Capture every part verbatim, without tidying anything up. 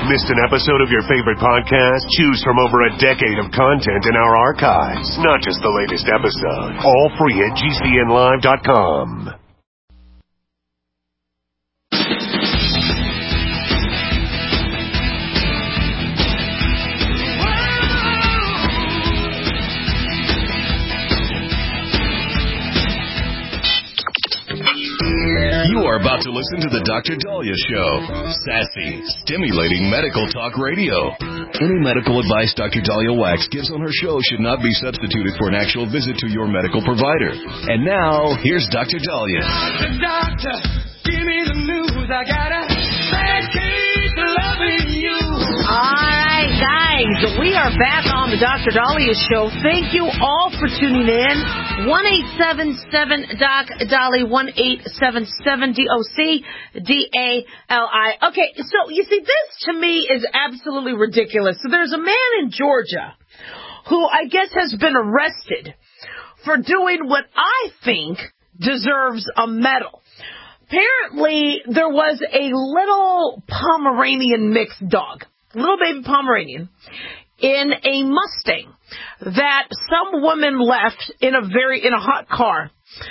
Missed an episode of your favorite podcast? Choose from over a decade of content in our archives, not just the latest episode. All free at G C N live dot com. You are about to listen to the Doctor Dahlia Show. Sassy, stimulating medical talk radio. Any medical advice Doctor Dahlia Wax gives on her show should not be substituted for an actual visit to your medical provider. And now, here's Doctor Dahlia. Doctor, doctor, give me the news. I got a bad case of loving you. All right, guys, we are back on the Doctor Dahlia Show. Thank you all for tuning in. one eight seven seven doc Dahlia, one eight seven seven D O C D A L I. Okay, so you see, this to me is absolutely ridiculous. So there's a man in Georgia who I guess has been arrested for doing what I think deserves a medal. Apparently, there was a little Pomeranian mixed dog, little baby Pomeranian, in a Mustang that some woman left in a very in a hot car.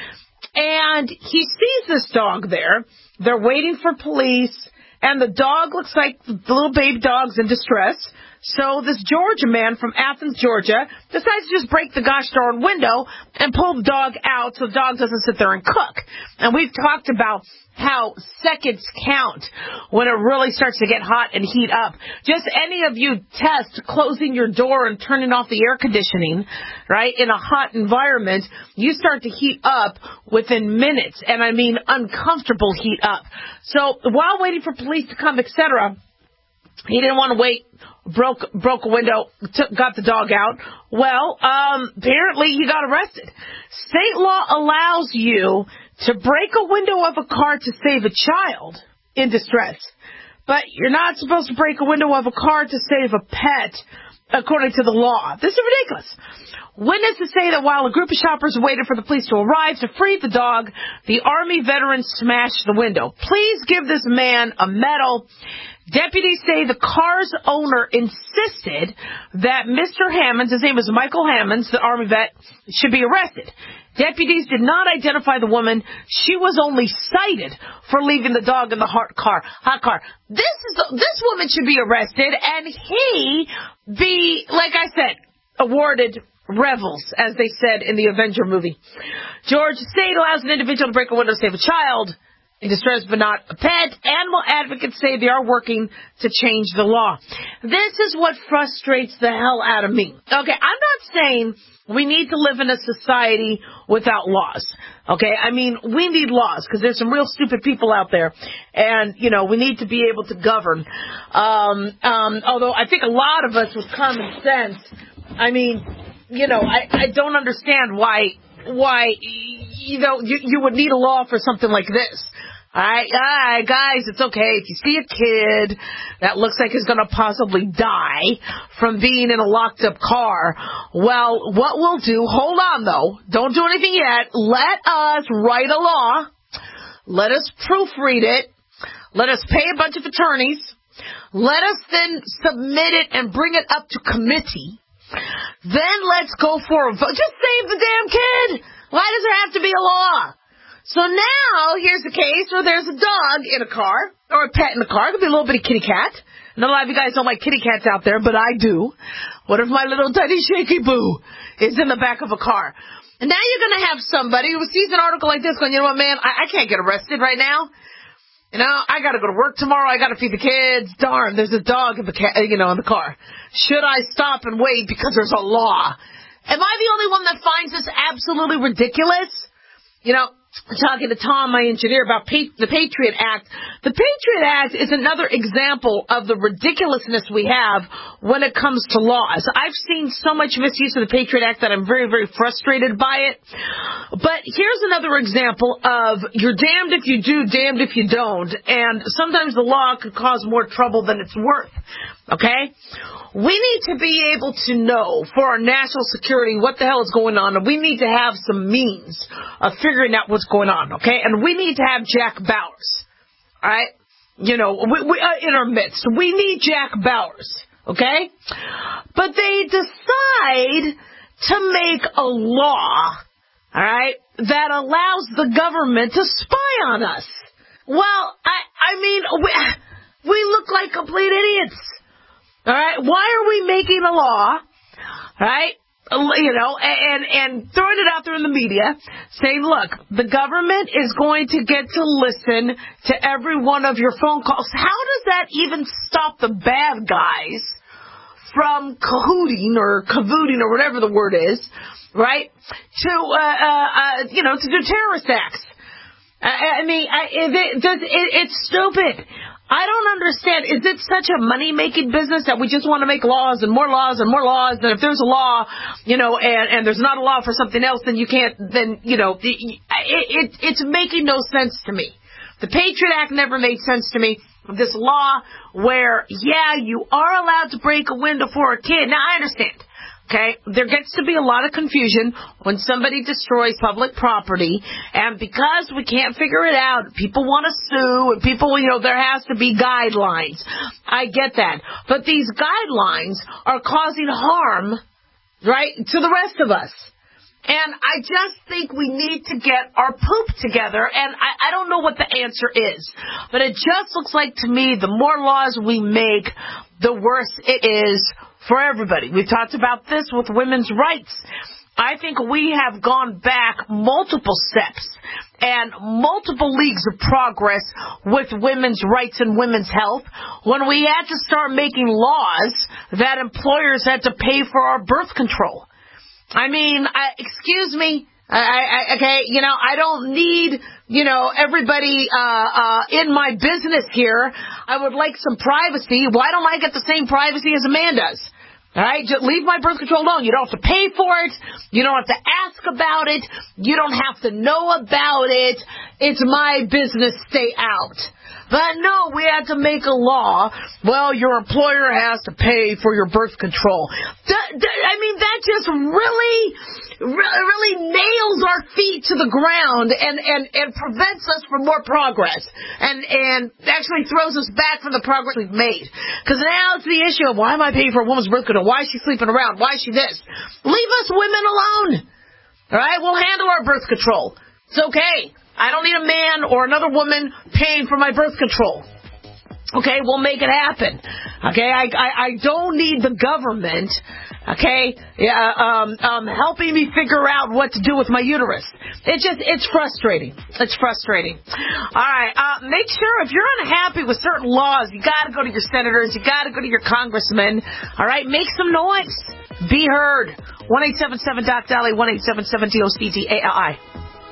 And he sees this dog there. They're waiting for police, and the dog looks like the little baby dog's in distress. So this Georgia man from Athens, Georgia, decides to just break the gosh darn window and pull the dog out so the dog doesn't sit there and cook. And we've talked about how seconds count when it really starts to get hot and heat up. Just any of you test closing your door and turning off the air conditioning, right, in a hot environment, you start to heat up within minutes, and I mean uncomfortable heat up. So while waiting for police to come, et cetera, he didn't want to wait, broke broke a window, took, got the dog out. Well, um, apparently he got arrested. State law allows you to break a window of a car to save a child in distress, but you're not supposed to break a window of a car to save a pet, according to the law. This is ridiculous. Witnesses say that while a group of shoppers waited for the police to arrive to free the dog, the Army veteran smashed the window. Please give this man a medal. Deputies say the car's owner insisted that Mister Hammonds, his name is Michael Hammonds, the Army vet, should be arrested. Deputies did not identify the woman. She was only cited for leaving the dog in the hot car. Hot car. This is this woman should be arrested, and he be, like I said, awarded revels, as they said in the Avenger movie. Georgia State allows an individual to break a window to save a child in distress, but not a pet. Animal advocates say they are working to change the law. This is what frustrates the hell out of me. Okay, I'm not saying we need to live in a society without laws. Okay, I mean, we need laws because there's some real stupid people out there, and, you know, we need to be able to govern. Um, um, although I think a lot of us with common sense, I mean, you know, I, I don't understand why, why, you know, you, you would need a law for something like this. All right, all right, guys, it's okay. If you see a kid that looks like he's going to possibly die from being in a locked-up car, well, what we'll do, hold on, though. Don't do anything yet. Let us write a law. Let us proofread it. Let us pay a bunch of attorneys. Let us then submit it and bring it up to committee. Then let's go for a vote. Just save the damn kid. Why does there have to be a law? So now, here's the case where there's a dog in a car, or a pet in the car. It could be a little bitty kitty cat. I know a lot of you guys don't like kitty cats out there, but I do. What if my little tiny shaky boo is in the back of a car? And now you're going to have somebody who sees an article like this going, you know what, man, I, I can't get arrested right now. You know, I got to go to work tomorrow. I got to feed the kids. Darn, there's a dog in the ca- you know, in the car. Should I stop and wait because there's a law? Am I the only one that finds this absolutely ridiculous? You know, talking to Tom, my engineer, about pa- the Patriot Act. The Patriot Act is another example of the ridiculousness we have when it comes to laws. I've seen so much misuse of the Patriot Act that I'm very, very frustrated by it. But here's another example of you're damned if you do, damned if you don't. And sometimes the law could cause more trouble than it's worth. Okay? We need to be able to know for our national security what the hell is going on, and we need to have some means of figuring out what's going on, okay? And we need to have Jack Bowers, all right? you know, we, we, uh, in our midst. We need Jack Bowers, okay? But they decide to make a law, all right, that allows the government to spy on us. Well, I, I mean, we, we look like complete idiots, all right? Why are we making a law, all right? You know, and, and throwing it out there in the media, saying, look, the government is going to get to listen to every one of your phone calls. How does that even stop the bad guys from cahooting or cavooting or whatever the word is, right, to, uh, uh, uh you know, to do terrorist acts? I, I mean, I, it, it, it, it's stupid. I don't understand. Is it such a money-making business that we just want to make laws and more laws and more laws? And if there's a law, you know, and, and there's not a law for something else, then you can't, then, you know, it, it, it's making no sense to me. The Patriot Act never made sense to me. This law where, yeah, you are allowed to break a window for a kid. Now, I understand. Okay, there gets to be a lot of confusion when somebody destroys public property, and because we can't figure it out, people want to sue, and people, you know, there has to be guidelines. I get that. But these guidelines are causing harm, right, to the rest of us. And I just think we need to get our poop together, and I, I don't know what the answer is. But it just looks like to me the more laws we make, the worse it is for everybody. We've talked about this with women's rights. I think we have gone back multiple steps and multiple leagues of progress with women's rights and women's health when we had to start making laws that employers had to pay for our birth control. I mean, I, excuse me, I, I, okay, you know, I don't need, you know, everybody uh, uh, in my business here. I would like some privacy. Why don't I get the same privacy as a man does? All right, just leave my birth control alone. You don't have to pay for it. You don't have to ask about it. You don't have to know about it. It's my business. Stay out. But no, we had to make a law. Well, your employer has to pay for your birth control. D- d- I mean, that just really, really, really nails our feet to the ground and, and, and prevents us from more progress. And, and actually throws us back from the progress we've made. Because now it's the issue of why am I paying for a woman's birth control? Why is she sleeping around? Why is she this? Leave us women alone. All right? We'll handle our birth control. It's okay. I don't need a man or another woman paying for my birth control. Okay, we'll make it happen. Okay, I I, I don't need the government, okay, yeah, um, um, helping me figure out what to do with my uterus. It just, it's frustrating. It's frustrating. All right, uh, make sure if you're unhappy with certain laws, you got to go to your senators, you got to go to your congressmen. All right, make some noise. Be heard. one eight seven seven Doc Dolly, one eight seven seven D O C D A L I.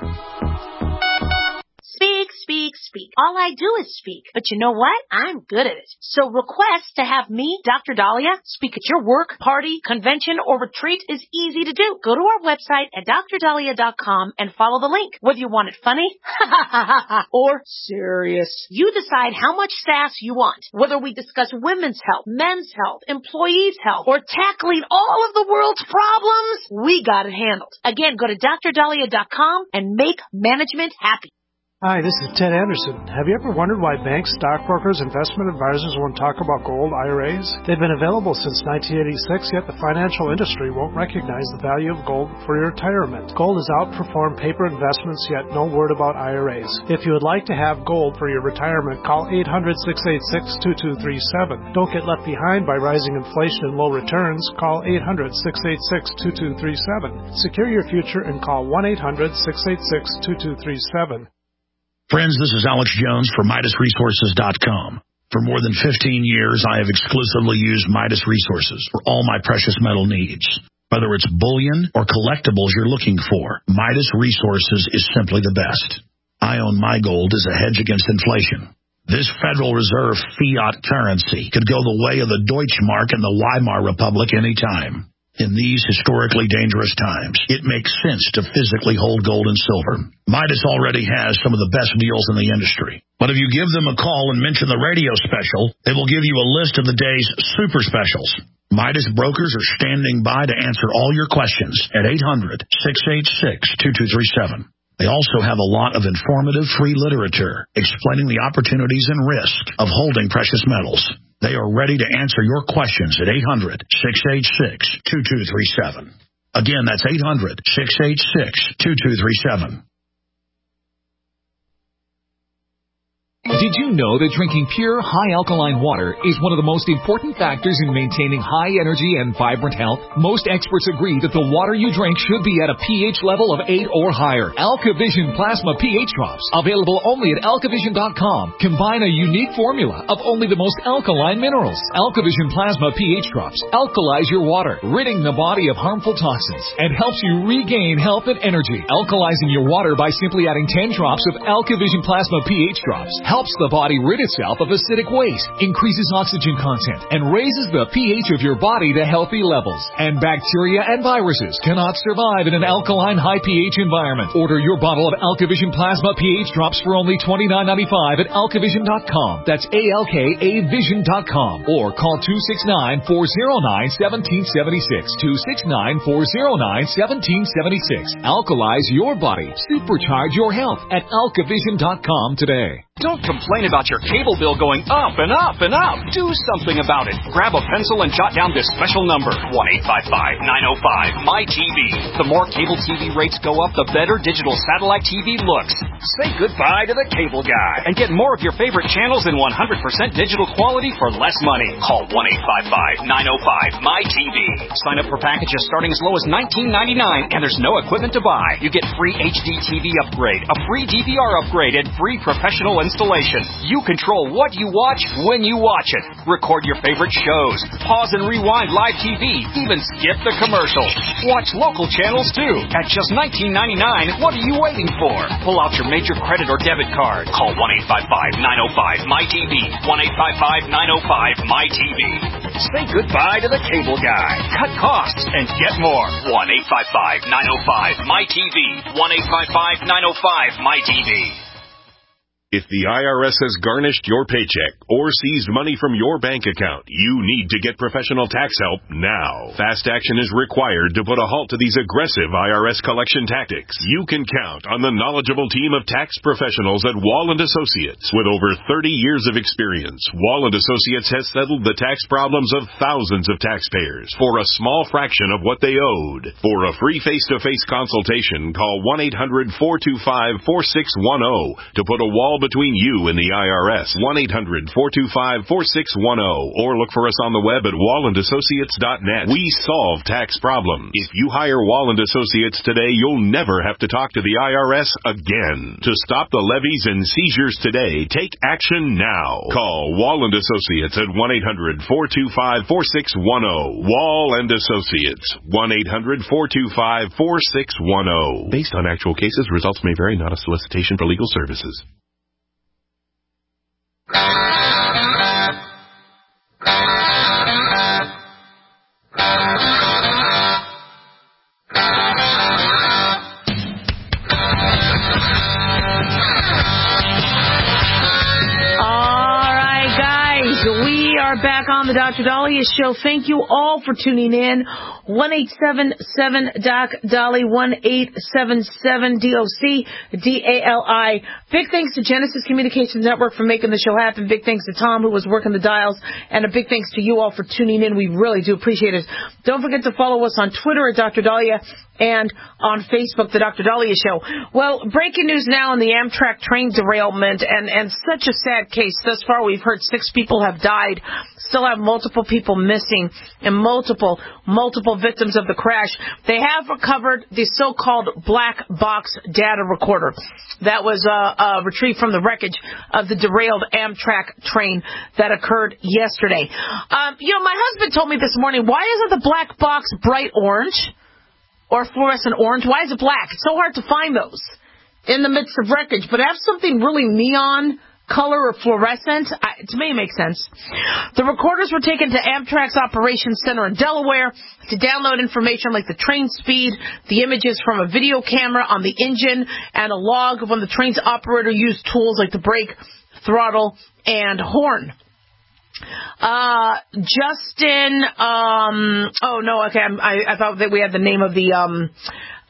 Speak, speak, speak. All I do is speak. But you know what? I'm good at it. So request to have me, Doctor Dahlia, speak at your work, party, convention, or retreat is easy to do. Go to our website at D R dahlia dot com and follow the link. Whether you want it funny or serious, you decide how much sass you want. Whether we discuss women's health, men's health, employees' health, or tackling all of the world's problems, we got it handled. Again, go to D R dahlia dot com and make management happy. Hi, this is Ted Anderson. Have you ever wondered why banks, stockbrokers, investment advisors won't talk about gold I R As? They've been available since nineteen eighty-six, yet the financial industry won't recognize the value of gold for your retirement. Gold has outperformed paper investments, yet no word about I R As. If you would like to have gold for your retirement, call eight hundred, six eight six, two two three seven. Don't get left behind by rising inflation and low returns. Call eight hundred, six eight six, two two three seven. Secure your future and call one eight hundred, six eight six, two two three seven. Friends, this is Alex Jones for Midas Resources dot com. For more than fifteen years, I have exclusively used Midas Resources for all my precious metal needs. Whether it's bullion or collectibles you're looking for, Midas Resources is simply the best. I own my gold as a hedge against inflation. This Federal Reserve fiat currency could go the way of the Deutschmark and the Weimar Republic anytime. In these historically dangerous times, it makes sense to physically hold gold and silver. Midas already has some of the best deals in the industry. But if you give them a call and mention the radio special, they will give you a list of the day's super specials. Midas brokers are standing by to answer all your questions at eight hundred, six eight six, two two three seven. They also have a lot of informative free literature explaining the opportunities and risks of holding precious metals. They are ready to answer your questions at eight hundred, six eight six, two two three seven. Again, that's eight hundred, six eight six, two two three seven. Did you know that drinking pure, high-alkaline water is one of the most important factors in maintaining high energy and vibrant health? Most experts agree that the water you drink should be at a pH level of eight or higher. AlkaVision Plasma pH Drops, available only at alkavision dot com, combine a unique formula of only the most alkaline minerals. AlkaVision Plasma pH Drops alkalize your water, ridding the body of harmful toxins, and helps you regain health and energy. Alkalizing your water by simply adding ten drops of AlkaVision Plasma pH Drops helps the body rid itself of acidic waste, increases oxygen content, and raises the pH of your body to healthy levels. And bacteria and viruses cannot survive in an alkaline high pH environment. Order your bottle of AlkaVision Plasma pH Drops for only twenty-nine ninety-five at alkavision dot com. That's A L K A vision dot com. Or call two six nine, four oh nine, one seven seven six. two six nine, four oh nine, one seven seven six. Alkalize your body. Supercharge your health at alkavision dot com today. Don't complain about your cable bill going up and up and up. Do something about it. Grab a pencil and jot down this special number, one eight five five, nine oh five, M Y T V. The more cable T V rates go up, the better digital satellite T V looks. Say goodbye to the cable guy and get more of your favorite channels in one hundred percent digital quality for less money. Call one eight five five, nine oh five, M Y T V. Sign up for packages starting as low as nineteen ninety-nine, and there's no equipment to buy. You get free H D T V upgrade, a free D V R upgrade, and free professional installation. You control what you watch when you watch it. Record your favorite shows. Pause and rewind live T V. Even skip the commercials. Watch local channels too. At just nineteen ninety-nine, what are you waiting for? Pull out your major credit or debit card. Call one eight five five, nine oh five, M Y T V. one eight five five, nine oh five, M Y T V. Say goodbye to the cable guy. Cut costs and get more. one eight five five, nine oh five, M Y T V. one eight five five, nine oh five, M Y T V. If the I R S has garnished your paycheck or seized money from your bank account, you need to get professional tax help now. Fast action is required to put a halt to these aggressive I R S collection tactics. You can count on the knowledgeable team of tax professionals at Wall and Associates. With over thirty years of experience, Wall and Associates has settled the tax problems of thousands of taxpayers for a small fraction of what they owed. For a free face-to-face consultation, call one eight hundred, four two five, four six one zero to put a wall between you and the I R S. one eight hundred, four two five, four six one zero. Or look for us on the web at wall and associates dot net. We solve tax problems. If you hire Wall and Associates today, you'll never have to talk to the I R S again. To stop the levies and seizures today, take action now. Call Wall and Associates at one eight hundred, four two five, four six one zero. Wall and Associates. one eight hundred, four two five, four six one zero. Based on actual cases, results may vary, not a solicitation for legal services. Back on the Doctor Daliah Show. Thank you all for tuning in. one eight seven seven D O C D A L I, one eight seven seven D O C D A L I. Big thanks to Genesis Communications Network for making the show happen. Big thanks to Tom, who was working the dials. And a big thanks to you all for tuning in. We really do appreciate it. Don't forget to follow us on Twitter at Doctor Daliah and on Facebook, The Doctor Daliah Show. Well, breaking news now on the Amtrak train derailment, and, and such a sad case. Thus far, we've heard six people have died, still have multiple people missing, and multiple, multiple victims of the crash. They have recovered the so-called black box data recorder that was uh, uh, retrieved from the wreckage of the derailed Amtrak train that occurred yesterday. Um, you know, my husband told me this morning, why isn't the black box bright orange or fluorescent orange? Why is it black? It's so hard to find those in the midst of wreckage. But have something really neon color or fluorescent, I, to me it makes sense. The recorders were taken to Amtrak's Operations Center in Delaware to download information like the train speed, the images from a video camera on the engine, and a log of when the train's operator used tools like the brake, throttle, and horn. Uh, Justin, um, oh no, okay, I, I thought that we had the name of the, um,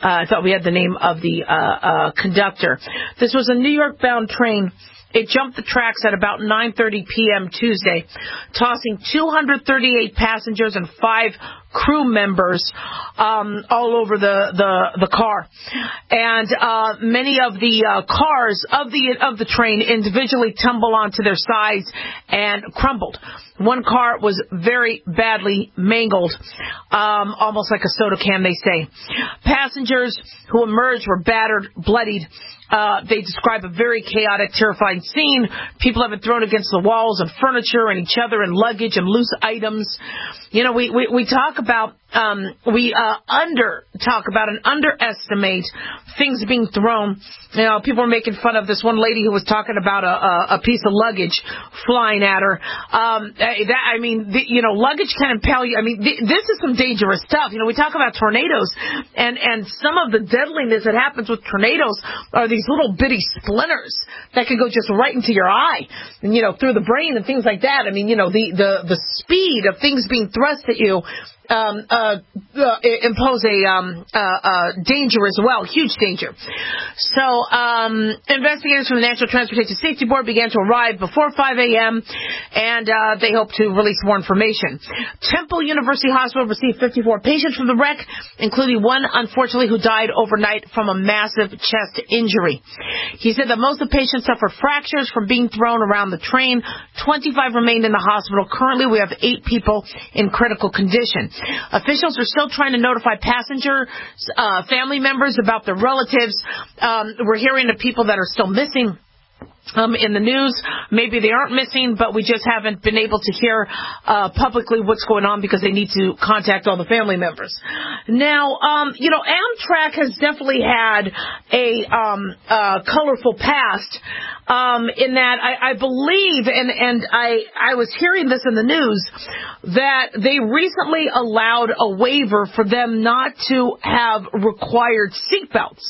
Uh, I thought we had the name of the uh, uh, conductor. This was a New York-bound train. It jumped the tracks at about nine thirty p.m. Tuesday, tossing two hundred thirty-eight passengers and five crew members um, all over the, the, the car. And uh, many of the uh, cars of the of the train individually tumbled onto their sides and crumbled. One car was very badly mangled, um, almost like a soda can, they say. Passengers who emerged were battered, bloodied. Uh, they describe a very chaotic, terrifying scene. People have been thrown against the walls and furniture and each other and luggage and loose items. You know, we, we, we talk about, um, we uh, under talk about and underestimate things being thrown. You know, people were making fun of this one lady who was talking about a, a, a piece of luggage flying at her. Um, that, I mean, the, you know, luggage can impel you. I mean, th- this is some dangerous stuff. You know, we talk about tornadoes, and, and some of the deadliness that happens with tornadoes are these little bitty splinters that can go just right into your eye and, you know, through the brain and things like that. I mean, you know, the, the, the speed of things being thrust at you Um, uh, uh, impose a um, uh, uh, danger as well, huge danger. So um, investigators from the National Transportation Safety Board began to arrive before five a.m., and uh, they hope to release more information. Temple University Hospital received fifty-four patients from the wreck, including one, unfortunately, who died overnight from a massive chest injury. He said that most of the patients suffered fractures from being thrown around the train. twenty-five remained in the hospital. Currently, we have eight people in critical condition. Officials are still trying to notify passengers, uh, family members about their relatives. Um, we're hearing of people that are still missing. Um, in the news, maybe they aren't missing, but we just haven't been able to hear uh, publicly what's going on because they need to contact all the family members. Now, um, you know, Amtrak has definitely had a um, uh, colorful past um, in that I, I believe, and, and I, I was hearing this in the news, that they recently allowed a waiver for them not to have required seatbelts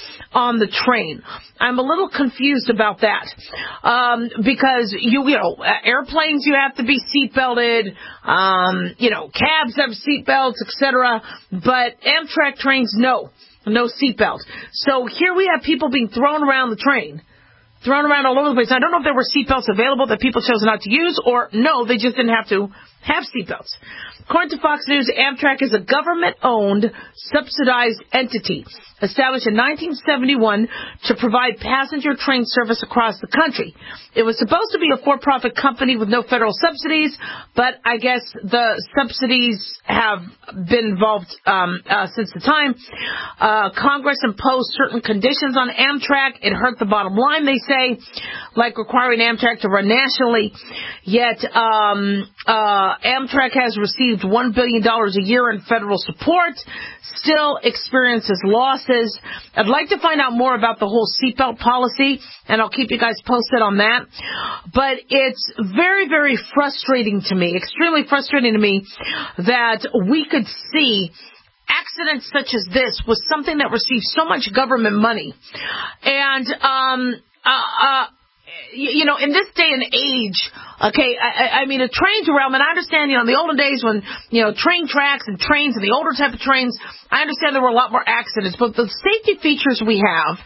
on the train. I'm a little confused about that um, because you you know airplanes you have to be seatbelted, um, you know cabs have seatbelts, et cetera. But Amtrak trains no no seatbelt. So here we have people being thrown around the train, thrown around all over the place. I don't know if there were seatbelts available that people chose not to use, or no, they just didn't have to have seatbelts. According to Fox News, Amtrak is a government-owned, subsidized entity established in nineteen seventy-one to provide passenger train service across the country. It was supposed to be a for-profit company with no federal subsidies, but I guess the subsidies have been involved um, uh, since the time. Uh, Congress imposed certain conditions on Amtrak. It hurt the bottom line, they say, like requiring Amtrak to run nationally. Yet um, uh, Amtrak has received one billion dollars a year in federal support, still experiences losses. I'd like to find out more about the whole seatbelt policy, and I'll keep you guys posted on that. But it's very, very frustrating to me, extremely frustrating to me, that we could see accidents such as this with something that receives so much government money. And, um, uh, uh, you know, in this day and age, okay, I, I mean, a train's realm, and I understand, you know, in the olden days when, you know, train tracks and trains and the older type of trains, I understand there were a lot more accidents, but the safety features we have,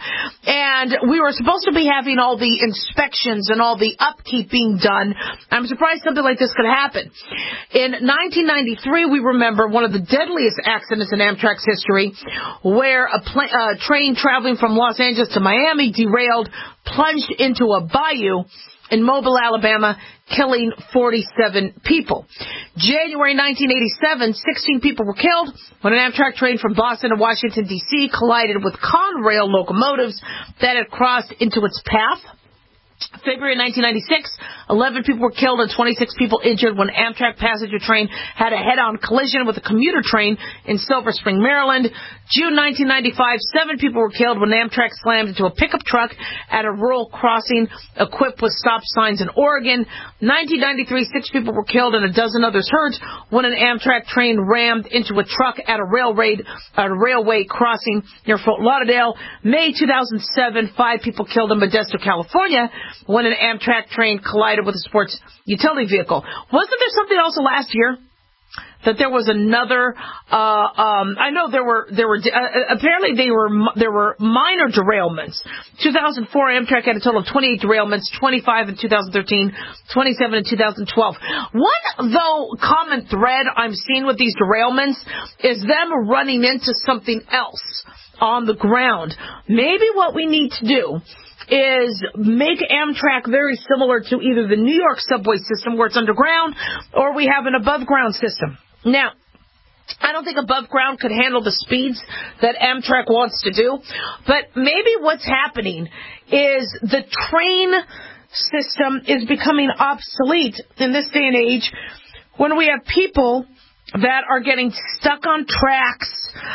and we were supposed to be having all the inspections and all the upkeep being done. I'm surprised something like this could happen. In nineteen ninety-three, we remember one of the deadliest accidents in Amtrak's history, where a pla- uh, train traveling from Los Angeles to Miami derailed, plunged into a bayou in Mobile, Alabama, killing forty-seven people. January nineteen eighty-seven, sixteen people were killed when an Amtrak train from Boston to Washington, D C collided with Conrail locomotives that had crossed into its path. February nineteen ninety-six, eleven people were killed and twenty-six people injured when Amtrak passenger train had a head-on collision with a commuter train in Silver Spring, Maryland. June nineteen ninety-five, seven people were killed when Amtrak slammed into a pickup truck at a rural crossing equipped with stop signs in Oregon. nineteen ninety-three, six people were killed and a dozen others hurt when an Amtrak train rammed into a truck at a railway, a railway crossing near Fort Lauderdale. May two thousand seven, five people killed in Modesto, California, when an Amtrak train collided with a sports utility vehicle. Wasn't there something also last year that there was another, uh, um, I know there were, there were, uh, apparently they were, there were minor derailments. two thousand four, Amtrak had a total of twenty-eight derailments, twenty-five in two thousand thirteen, twenty-seven in two thousand twelve. One, though, common thread I'm seeing with these derailments is them running into something else on the ground. Maybe what we need to do is make Amtrak very similar to either the New York subway system where it's underground or we have an above ground system. Now, I don't think above ground could handle the speeds that Amtrak wants to do, but maybe what's happening is the train system is becoming obsolete in this day and age when we have people that are getting stuck on tracks,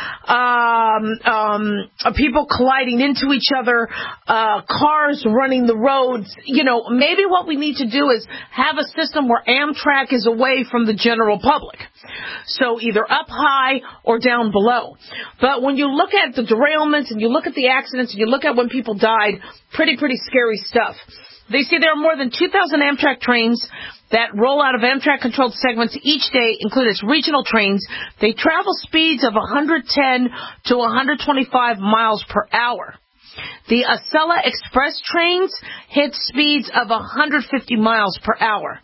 um, um, people colliding into each other, uh, cars running the roads. You know, maybe what we need to do is have a system where Amtrak is away from the general public. So either up high or down below. But when you look at the derailments and you look at the accidents and you look at when people died, pretty, pretty scary stuff. They say there are more than two thousand Amtrak trains that roll out of Amtrak-controlled segments each day, including its regional trains. They travel speeds of one hundred ten to one hundred twenty-five miles per hour. The Acela Express trains hit speeds of one hundred fifty miles per hour.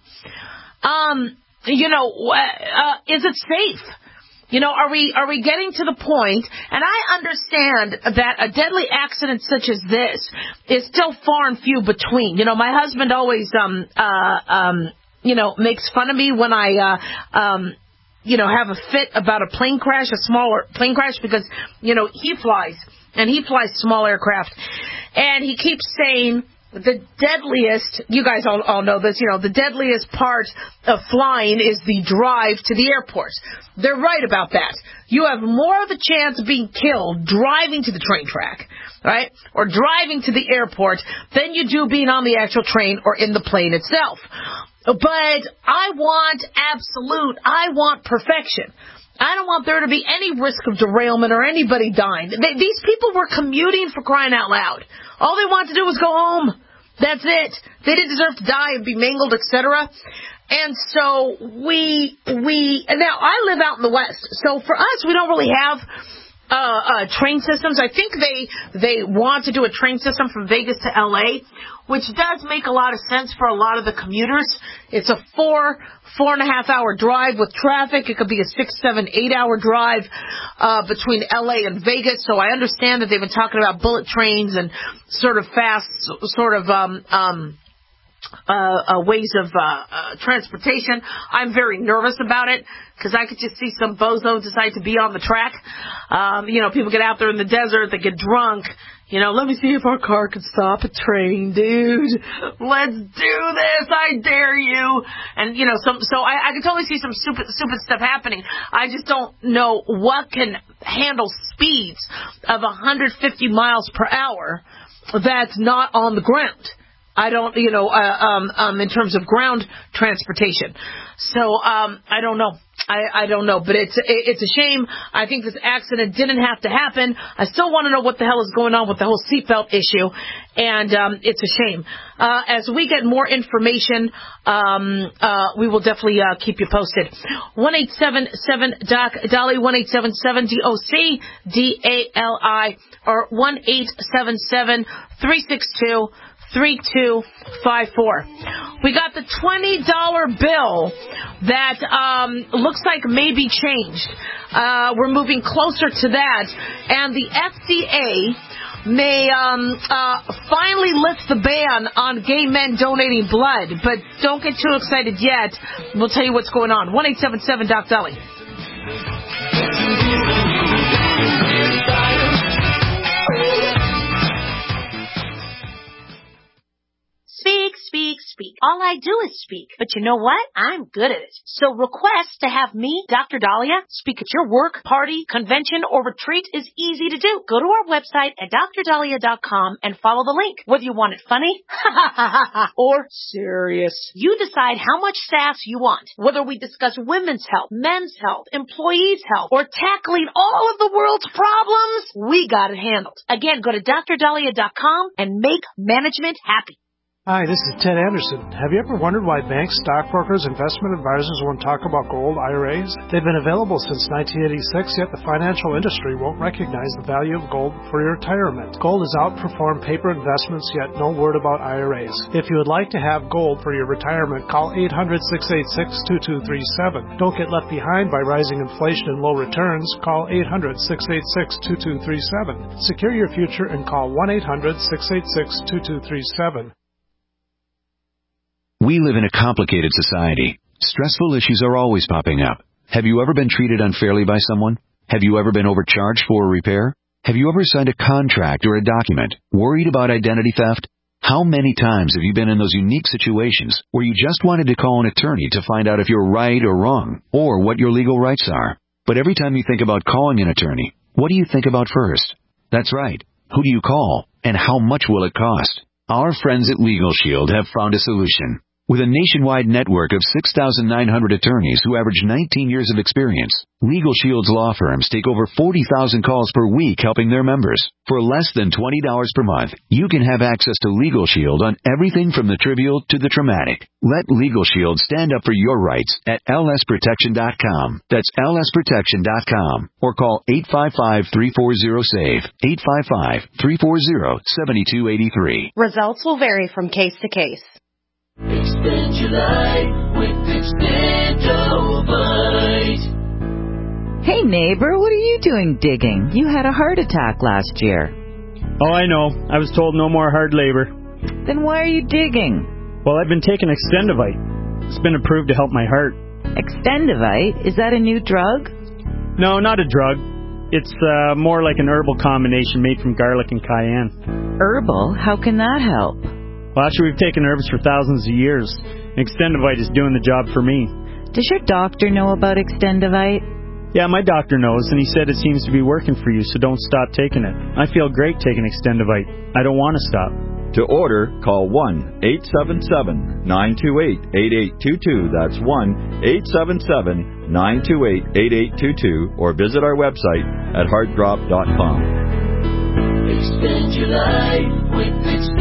Um, you know, uh, is it safe? You know, are we are we getting to the point, and I understand that a deadly accident such as this is still far and few between. You know, my husband always, um, uh, um, you know, makes fun of me when I, uh, um, you know, have a fit about a plane crash, a smaller plane crash, because, you know, he flies, and he flies small aircraft, and he keeps saying the deadliest, you guys all, all know this, you know, the deadliest part of flying is the drive to the airport. They're right about that. You have more of a chance of being killed driving to the train track, right, or driving to the airport than you do being on the actual train or in the plane itself. But I want absolute, I want perfection. I don't want there to be any risk of derailment or anybody dying. They, these people were commuting, for crying out loud. All they wanted to do was go home. That's it. They didn't deserve to die and be mangled, et cetera. And so we, we, now I live out in the West. So for us, we don't really have uh, uh, train systems. I think they, they want to do a train system from Vegas to L A, which does make a lot of sense for a lot of the commuters. It's a four, four and a half hour drive with traffic. It could be a six, seven, eight hour drive uh, between L A and Vegas. So I understand that they've been talking about bullet trains and sort of fast, sort of um, um, uh, uh, ways of uh, uh, transportation. I'm very nervous about it because I could just see some bozo decide to be on the track. Um, you know, people get out there in the desert, they get drunk. You know, let me see if our car can stop a train, dude. Let's do this. I dare you. And, you know, some, so I, I can totally see some stupid, stupid stuff happening. I just don't know what can handle speeds of one hundred fifty miles per hour that's not on the ground. I don't, you know, uh, um, um, in terms of ground transportation. So, um, I don't know. I, I don't know, but it's it's a shame. I think this accident didn't have to happen. I still want to know what the hell is going on with the whole seatbelt issue, and um, it's a shame. Uh, as we get more information, um, uh, we will definitely uh, keep you posted. one eight seven seven D O C D A L I, one eight seven seven D O C D A L I, or one eight seven seven three six two three two five four. We got the twenty dollar bill that um, looks like may be changed. Uh, we're moving closer to that. And the F D A may um, uh, finally lift the ban on gay men donating blood. But don't get too excited yet. We'll tell you what's going on. one eight seven seven D O C D A L I. Speak, speak, speak. All I do is speak. But you know what? I'm good at it. So request to have me, Doctor Dahlia, speak at your work, party, convention, or retreat is easy to do. Go to our website at dr dahlia dot com and follow the link. Whether you want it funny or serious, you decide how much sass you want. Whether we discuss women's health, men's health, employees' health, or tackling all of the world's problems, we got it handled. Again, go to dr dahlia dot com and make management happy. Hi, this is Ted Anderson. Have you ever wondered why banks, stockbrokers, investment advisors won't talk about gold I R As? They've been available since nineteen eighty-six, yet the financial industry won't recognize the value of gold for your retirement. Gold has outperformed paper investments, yet no word about I R As. If you would like to have gold for your retirement, call eight hundred, six eight six, two two three seven. Don't get left behind by rising inflation and low returns. Call eight hundred, six eight six, two two three seven. Secure your future and call one eight hundred, six eight six, two two three seven. We live in a complicated society. Stressful issues are always popping up. Have you ever been treated unfairly by someone? Have you ever been overcharged for a repair? Have you ever signed a contract or a document? Worried about identity theft? How many times have you been in those unique situations where you just wanted to call an attorney to find out if you're right or wrong, or what your legal rights are? But every time you think about calling an attorney, what do you think about first? That's right. Who do you call? And how much will it cost? Our friends at Legal Shield have found a solution. With a nationwide network of six thousand nine hundred attorneys who average nineteen years of experience, Legal Shield's law firms take over forty thousand calls per week helping their members. For less than twenty dollars per month, you can have access to Legal Shield on everything from the trivial to the traumatic. Let Legal Shield stand up for your rights at L S protection dot com. That's L S protection dot com. Or call eight five five, three four zero, S A V E, eight five five, three four zero, seven two eight three. Results will vary from case to case. Extend your life with Extendovite. Hey neighbor, what are you doing digging? You had a heart attack last year. Oh, I know. I was told no more hard labor. Then why are you digging? Well, I've been taking Extendovite. It's been approved to help my heart. Extendovite? Is that a new drug? No, not a drug. It's uh, more like an herbal combination made from garlic and cayenne. Herbal? How can that help? Well, actually, we've taken herbs for thousands of years. Extendovite is doing the job for me. Does your doctor know about Extendovite? Yeah, my doctor knows, and he said it seems to be working for you, so don't stop taking it. I feel great taking Extendovite. I don't want to stop. To order, call one eight seven seven, nine two eight, eight eight two two. That's one eight seven seven, nine two eight, eight eight two two, or visit our website at heartdrop dot com. Extend your life with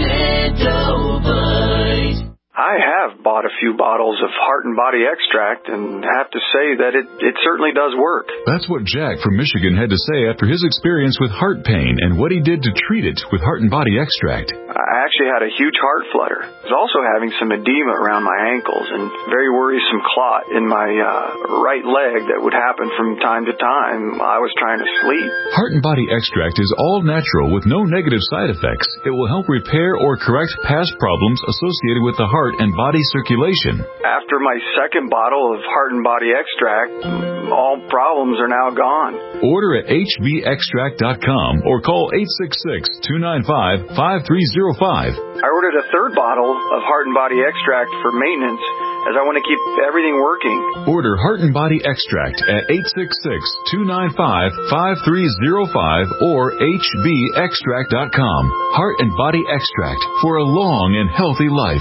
Extendovite. I have bought a few bottles of Heart and Body Extract and have to say that it, it certainly does work. That's what Jack from Michigan had to say after his experience with heart pain and what he did to treat it with Heart and Body Extract. I actually had a huge heart flutter. I was also having some edema around my ankles and very worrisome clot in my uh, right leg that would happen from time to time. I was trying to sleep. Heart and Body Extract is all natural with no negative side effects. It will help repair or correct past problems associated with the heart and body circulation. After my second bottle of Heart and Body Extract, all problems are now gone. Order at H B extract dot com or call eight six six, two nine five, five three zero five. I ordered a third bottle of Heart and Body Extract for maintenance as I want to keep everything working. Order Heart and Body Extract at eight six six, two nine five, five three zero five or H B extract dot com. Heart and Body Extract for a long and healthy life.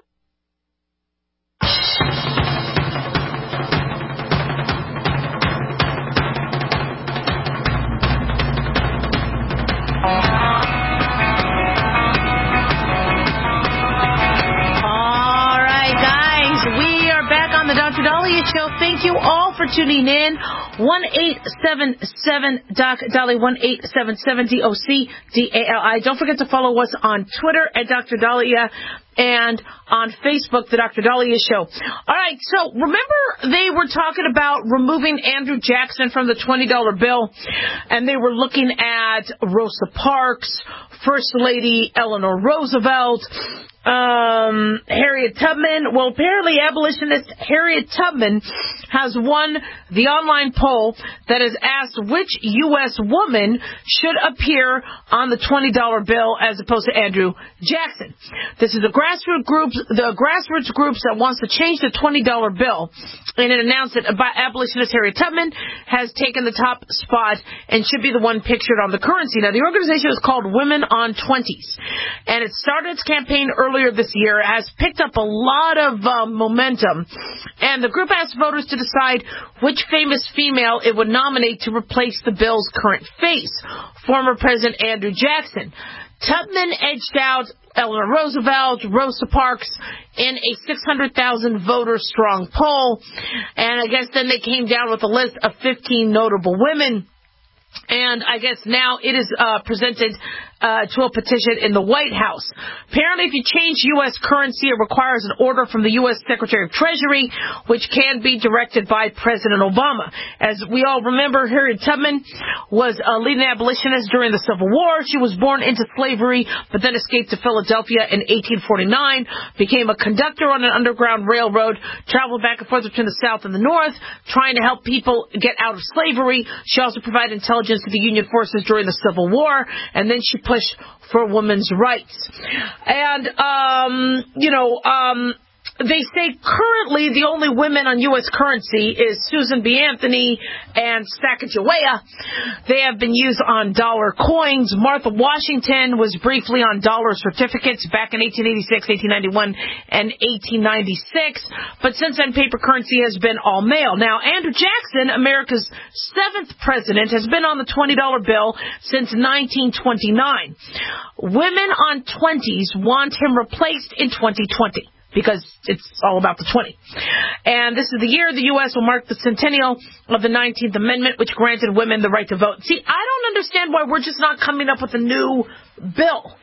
Show. Thank you all for tuning in. one eight seven seven D O C Dolly, one eight seven seven D O C D A L I. Don't forget to follow us on Twitter at Doctor Dahlia and on Facebook, The Doctor Dahlia Show. All right, so remember they were talking about removing Andrew Jackson from the twenty dollar bill, and they were looking at Rosa Parks, First Lady Eleanor Roosevelt, Um, Harriet Tubman. Well, apparently abolitionist Harriet Tubman has won the online poll that has asked which U S woman should appear on the twenty dollar bill as opposed to Andrew Jackson. This is the grassroots groups, the grassroots groups that wants to change the twenty dollar bill, and it announced that abolitionist Harriet Tubman has taken the top spot and should be the one pictured on the currency. Now, the organization is called Women on twenties. And it started its campaign earlier this year, has picked up a lot of uh, momentum. And the group asked voters to decide which famous female it would nominate to replace the bill's current face, former President Andrew Jackson. Tubman edged out Eleanor Roosevelt, Rosa Parks in a six hundred thousand voter strong poll. And I guess then they came down with a list of fifteen notable women. And I guess now it is uh, presented uh, to a petition in the White House. Apparently, if you change U S currency, it requires an order from the U S Secretary of Treasury, which can be directed by President Obama. As we all remember, Harriet Tubman was a leading abolitionist during the Civil War. She was born into slavery, but then escaped to Philadelphia in eighteen forty-nine, became a conductor on an underground railroad, traveled back and forth between the South and the North, trying to help people get out of slavery. She also provided intelligence to the Union forces during the Civil War, and then she pushed for women's rights. And, um, you know, um, they say currently the only women on U S currency is Susan B. Anthony and Sacagawea. They have been used on dollar coins. Martha Washington was briefly on dollar certificates back in eighteen eighty-six, eighteen ninety-one, and eighteen ninety-six. But since then, paper currency has been all mail. Now, Andrew Jackson, America's seventh president, has been on the twenty dollar bill since nineteen twenty-nine. Women on twenties want him replaced in twenty twenty. Because it's all about the twenty. And this is the year the U S will mark the centennial of the nineteenth Amendment, which granted women the right to vote. See, I don't understand why we're just not coming up with a new bill.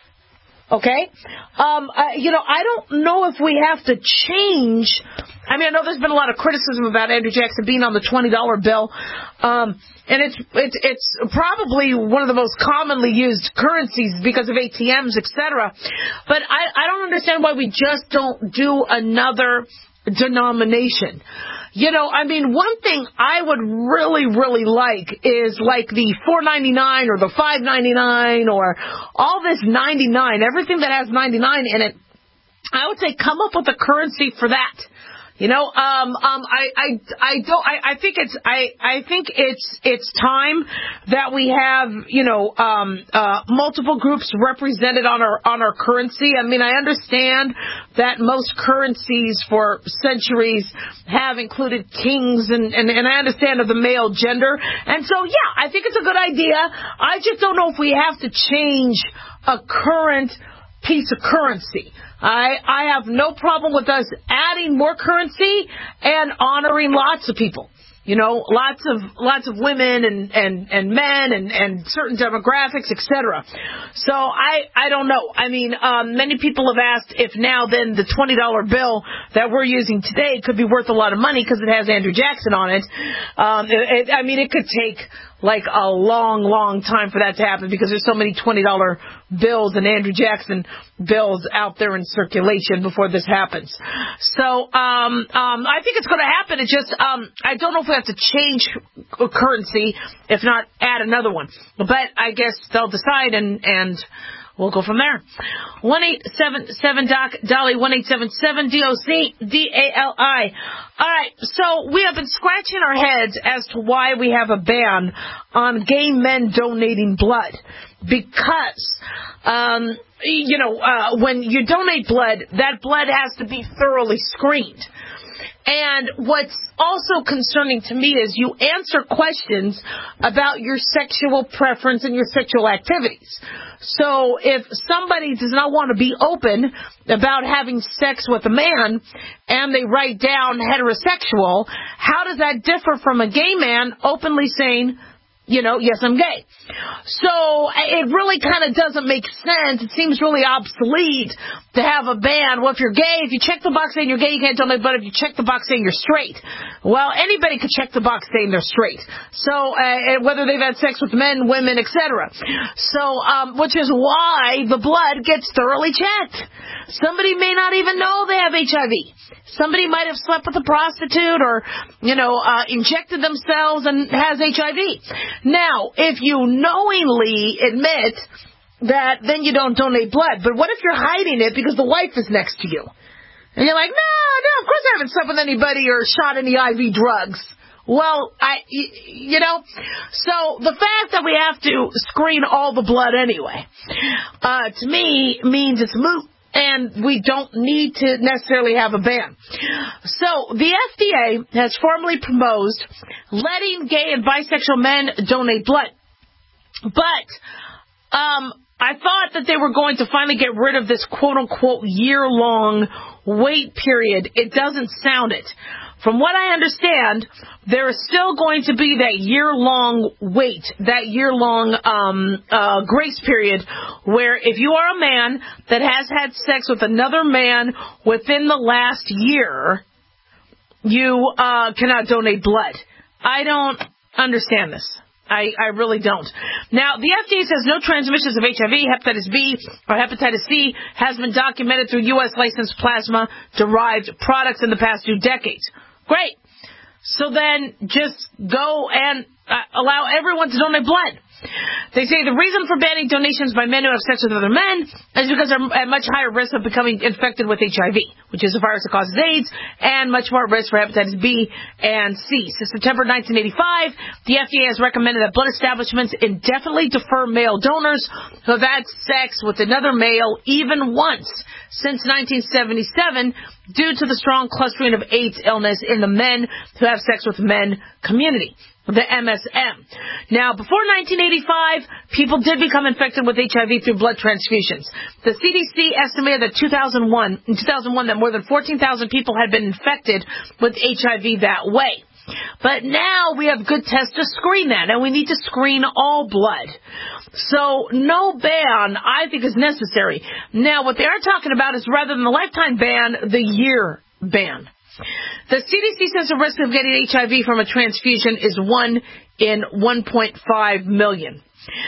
Okay? Um, I, you know, I don't know if we have to change. I mean, I know there's been a lot of criticism about Andrew Jackson being on the twenty dollar bill. Um, and it's, it's, it's probably one of the most commonly used currencies because of A T Ms, et cetera. But I, I don't understand why we just don't do another denomination. You know, I mean, one thing I would really, really like is like the four ninety-nine or the five ninety-nine or all this ninety-nine, everything that has ninety-nine in it. I would say come up with a currency for that. You know, um, um, I, I, I don't, I, I think it's, I, I think it's, it's time that we have, you know, um, uh, multiple groups represented on our, on our currency. I mean, I understand that most currencies for centuries have included kings and, and, and I understand of the male gender. And so, yeah, I think it's a good idea. I just don't know if we have to change a current piece of currency. I, I have no problem with us adding more currency and honoring lots of people. You know, lots of lots of women and, and, and men and, and certain demographics, et cetera. So I, I don't know. I mean, um, many people have asked if now then the twenty dollar bill that we're using today could be worth a lot of money because it has Andrew Jackson on it. Um, it, it. I mean, it could take like a long, long time for that to happen because there's so many twenty dollar bills and Andrew Jackson bills out there in circulation before this happens. So um, um, I think it's going to happen. It's just um, I don't know if we have to change currency, if not add another one. But I guess they'll decide and and we'll go from there. one eight seven seven D O C, Dolly, one eight seven seven D O C, D A L I. All right, so we have been scratching our heads as to why we have a ban on gay men donating blood. Because, um, you know, uh, when you donate blood, that blood has to be thoroughly screened. And what's also concerning to me is you answer questions about your sexual preference and your sexual activities. So if somebody does not want to be open about having sex with a man and they write down heterosexual, how does that differ from a gay man openly saying, you know, yes, I'm gay? So it really kind of doesn't make sense. It seems really obsolete to have a ban. Well, if you're gay, if you check the box saying you're gay, you can't donate blood. If you check the box saying you're straight, well, anybody could check the box saying they're straight. So uh, whether they've had sex with men, women, et cetera. So, um, which is why the blood gets thoroughly checked. Somebody may not even know they have H I V. Somebody might have slept with a prostitute or, you know, uh, injected themselves and has H I V. Now, if you knowingly admit that, then you don't donate blood. But what if you're hiding it because the wife is next to you? And you're like, no, no, of course I haven't slept with anybody or shot any I V drugs. Well, I, you know, so the fact that we have to screen all the blood anyway, uh, to me means it's moot. And we don't need to necessarily have a ban. So the F D A has formally proposed letting gay and bisexual men donate blood. But um, I thought that they were going to finally get rid of this quote-unquote year-long wait period. It doesn't sound it. From what I understand, there is still going to be that year-long wait, that year-long um, uh, grace period, where if you are a man that has had sex with another man within the last year, you uh, cannot donate blood. I don't understand this. I, I really don't. Now, the F D A says no transmissions of H I V, hepatitis B, or hepatitis C has been documented through U S licensed plasma-derived products in the past two decades. Great. So then just go and uh, allow everyone to donate blood. They say the reason for banning donations by men who have sex with other men is because they're at much higher risk of becoming infected with H I V, which is a virus that causes AIDS, and much more risk for hepatitis B and C. Since September nineteen eighty-five, the F D A has recommended that blood establishments indefinitely defer male donors who have had sex with another male even once since nineteen seventy-seven due to the strong clustering of AIDS illness in the men who have sex with men community, the M S M. Now, before nineteen eighty-five, people did become infected with H I V through blood transfusions. The C D C estimated that two thousand one, in two thousand one that more than fourteen thousand people had been infected with H I V that way. But now we have good tests to screen that, and we need to screen all blood. So no ban, I think, is necessary. Now, what they are talking about is rather than the lifetime ban, the year ban. The C D C says the risk of getting H I V from a transfusion is one in one point five million.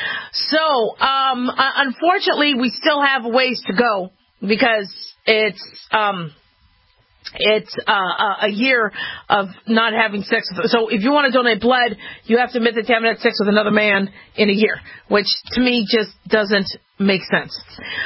So, um, unfortunately, we still have a ways to go because it's um, it's uh, a year of not having sex with. So, if you want to donate blood, you have to admit that you haven't had sex with another man in a year, which to me just doesn't make sense.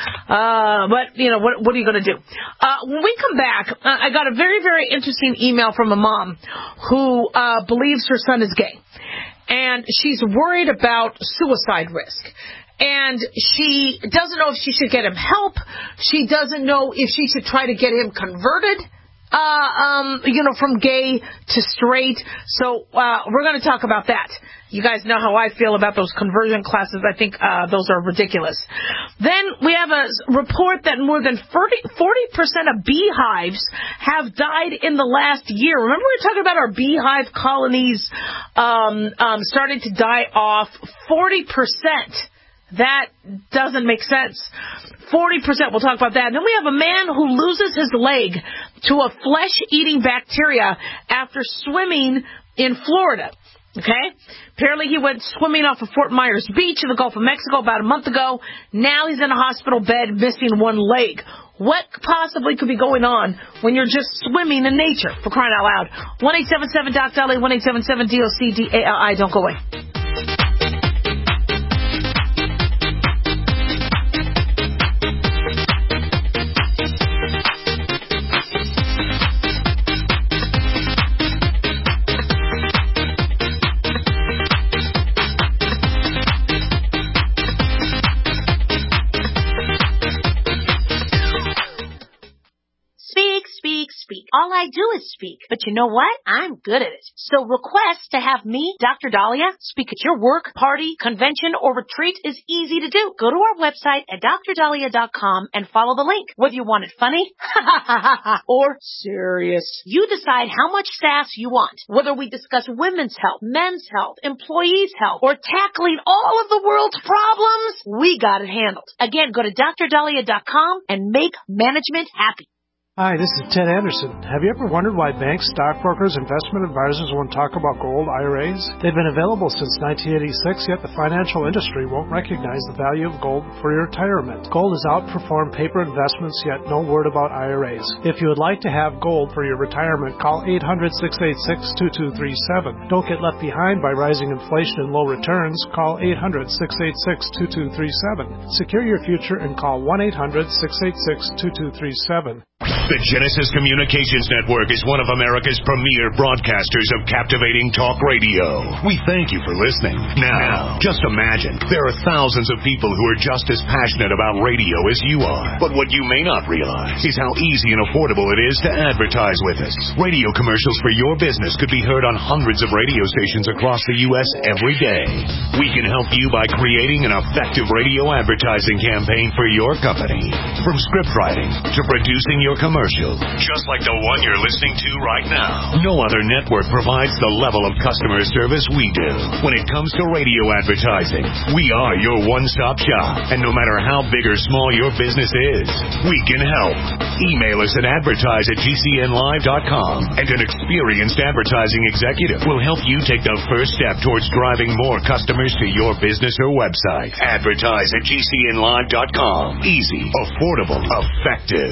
Uh, but, you know, what, what are you going to do? Uh, when we come back, uh, I got a very, very interesting email from a mom who uh, believes her son is gay. And she's worried about suicide risk. And she doesn't know if she should get him help. She doesn't know if she should try to get him converted, uh, um, you know, from gay to straight. So uh, we're going to talk about that. You guys know how I feel about those conversion classes. I think uh, those are ridiculous. Then we have a report that more than forty percent of beehives have died in the last year. Remember we were talking about our beehive colonies um, um, starting to die off? forty percent. That doesn't make sense. forty percent. We'll talk about that. And then we have a man who loses his leg to a flesh-eating bacteria after swimming in Florida. Okay? Apparently he went swimming off of Fort Myers Beach in the Gulf of Mexico about a month ago. Now he's in a hospital bed missing one leg. What possibly could be going on when you're just swimming in nature, for crying out loud? one eight seven seven D O C D A L I, one eight seven seven D O C D A L I. Don't go away. All I do is speak. But you know what? I'm good at it. So request to have me, Doctor Dahlia, speak at your work, party, convention, or retreat is easy to do. Go to our website at D R dahlia dot com and follow the link. Whether you want it funny or serious, you decide how much sass you want. Whether we discuss women's health, men's health, employees' health, or tackling all of the world's problems, we got it handled. Again, go to D R dahlia dot com and make management happy. Hi, this is Ted Anderson. Have you ever wondered why banks, stockbrokers, investment advisors won't talk about gold I R As? They've been available since nineteen eighty-six, yet the financial industry won't recognize the value of gold for your retirement. Gold has outperformed paper investments, yet no word about I R As. If you would like to have gold for your retirement, call eight hundred, six eight six, two two three seven. Don't get left behind by rising inflation and low returns. Call eight hundred, six eight six, two two three seven. Secure your future and call one eight hundred, six eight six, two two three seven. The Genesis Communications Network is one of America's premier broadcasters of captivating talk radio. We thank you for listening. Now, just imagine, there are thousands of people who are just as passionate about radio as you are. But what you may not realize is how easy and affordable it is to advertise with us. Radio commercials for your business could be heard on hundreds of radio stations across the U S every day. We can help you by creating an effective radio advertising campaign for your company. From script writing to producing your commercial. Commercial, just like the one you're listening to right now. No other network provides the level of customer service we do. When it comes to radio advertising, we are your one-stop shop. And no matter how big or small your business is, we can help. Email us at advertise at G C N live dot com, and an experienced advertising executive will help you take the first step towards driving more customers to your business or website. Advertise at G C N live dot com. Easy, affordable, effective.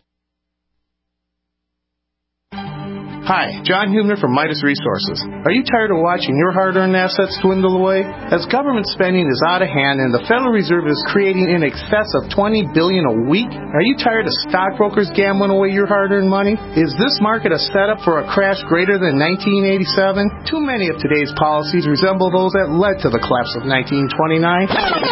Hi, John Hubner from Midas Resources. Are you tired of watching your hard-earned assets dwindle away? As government spending is out of hand and the Federal Reserve is creating in excess of twenty billion dollars a week, are you tired of stockbrokers gambling away your hard-earned money? Is this market a setup for a crash greater than nineteen eighty-seven? Too many of today's policies resemble those that led to the collapse of nineteen twenty-nine.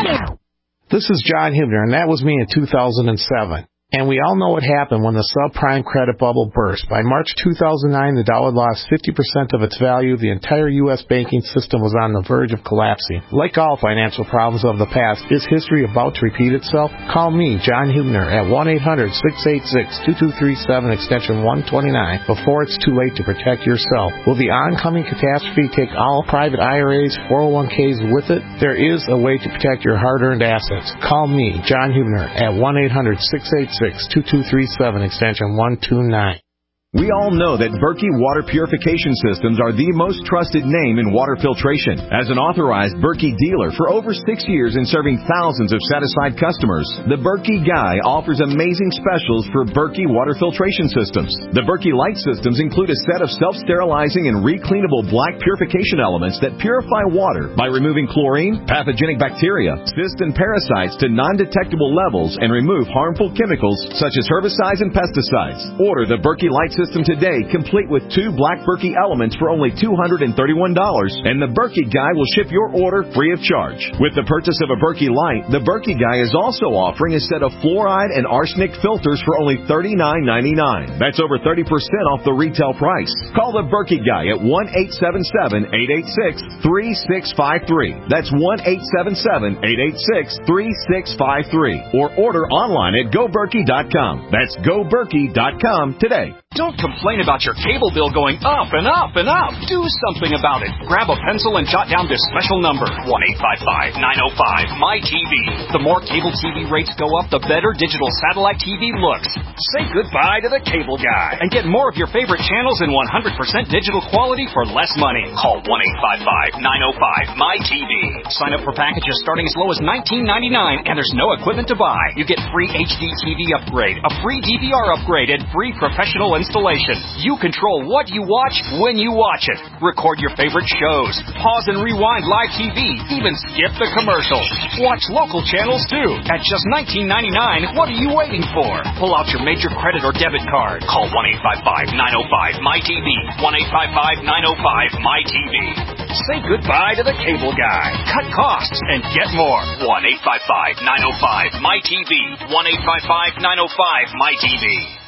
This is John Hubner, and that was me in two thousand seven. And we all know what happened when the subprime credit bubble burst. By March two thousand nine, the dollar lost fifty percent of its value. The entire U S banking system was on the verge of collapsing. Like all financial problems of the past, is history about to repeat itself? Call me, John Hubner, at one eight hundred six eight six two two three seven, extension one twenty-nine, before it's too late to protect yourself. Will the oncoming catastrophe take all private I R As, four oh one Ks with it? There is a way to protect your hard-earned assets. Call me, John Hubner, at one eight hundred six eight six two two three seven, extension one two nine. We all know that Berkey Water Purification Systems are the most trusted name in water filtration. As an authorized Berkey dealer for over six years and serving thousands of satisfied customers, the Berkey Guy offers amazing specials for Berkey Water Filtration Systems. The Berkey Light Systems include a set of self-sterilizing and recleanable black purification elements that purify water by removing chlorine, pathogenic bacteria, cysts, and parasites to non-detectable levels and remove harmful chemicals such as herbicides and pesticides. Order the Berkey Light System today, complete with two black Berkey elements for only two hundred thirty-one dollars, and the Berkey Guy will ship your order free of charge. With the purchase of a Berkey Light, the Berkey Guy is also offering a set of fluoride and arsenic filters for only thirty-nine ninety-nine. That's over thirty percent off the retail price. Call the Berkey Guy at one eight seven seven, eight eight six, three six five three. That's one eight seven seven, eight eight six, three six five three. Or order online at go berkey dot com. That's go berkey dot com today. Don't complain about your cable bill going up and up and up. Do something about it. Grab a pencil and jot down this special number, one eight five five, nine oh five, M Y T V. The more cable T V rates go up, the better digital satellite T V looks. Say goodbye to the cable guy and get more of your favorite channels in one hundred percent digital quality for less money. Call one eight five five, nine oh five, M Y T V. Sign up for packages starting as low as nineteen ninety-nine, and there's no equipment to buy. You get free H D T V upgrade, a free D V R upgrade, and free professional installation. You control what you watch when you watch it. Record your favorite shows. Pause and rewind live T V. Even skip the commercials. Watch local channels too. At just nineteen ninety-nine, what are you waiting for? Pull out your major credit or debit card. Call one eight five five, nine oh five, M Y T V. one eight five five, nine oh five, M Y T V. Say goodbye to the cable guy. Cut costs and get more. one eight five five, nine oh five, M Y T V. one eight five five, nine oh five, M Y T V.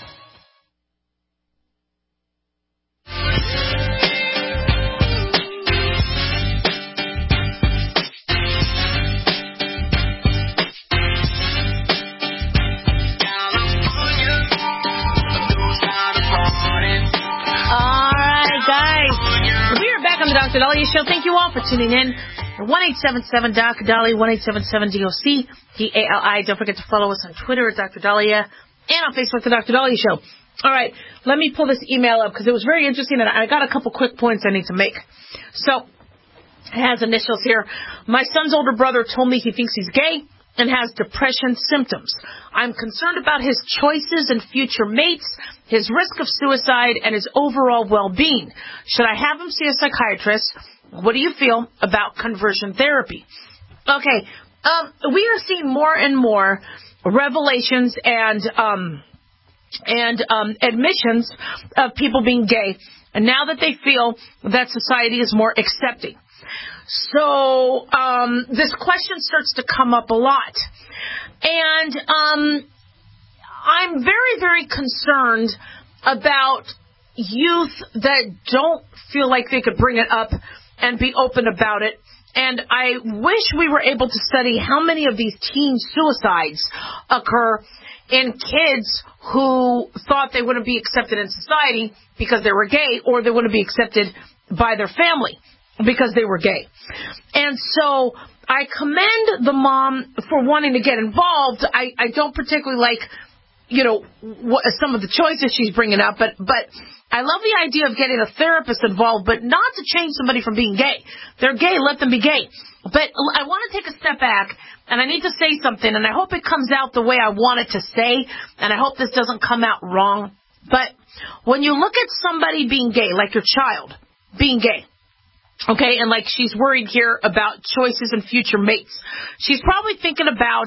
On the Doctor Dahlia Show. Thank you all for tuning in. one eight seven seven, D O C, Dahlia, one eight seven seven, D O C, D A L I. Don't forget to follow us on Twitter at Doctor Dahlia and on Facebook, The Doctor Dahlia Show. All right, let me pull this email up because it was very interesting and I got a couple quick points I need to make. So, it has initials here. My son's older brother told me he thinks he's gay and has depression symptoms. I'm concerned about his choices and future mates, his risk of suicide, and his overall well-being. Should I have him see a psychiatrist? What do you feel about conversion therapy? Okay, um, we are seeing more and more revelations and um, and um, admissions of people being gay, and now that they feel that society is more accepting. So um, this question starts to come up a lot. And um, I'm very, very concerned about youth that don't feel like they could bring it up and be open about it. And I wish we were able to study how many of these teen suicides occur in kids who thought they wouldn't be accepted in society because they were gay, or they wouldn't be accepted by their family because they were gay. And so I commend the mom for wanting to get involved. I, I don't particularly like, you know, what, some of the choices she's bringing up, but but I love the idea of getting a therapist involved, but not to change somebody from being gay. They're gay, let them be gay. But I want to take a step back, and I need to say something, and I hope it comes out the way I want it to say, and I hope this doesn't come out wrong. But when you look at somebody being gay, like your child being gay, okay, and like she's worried here about choices and future mates, she's probably thinking about,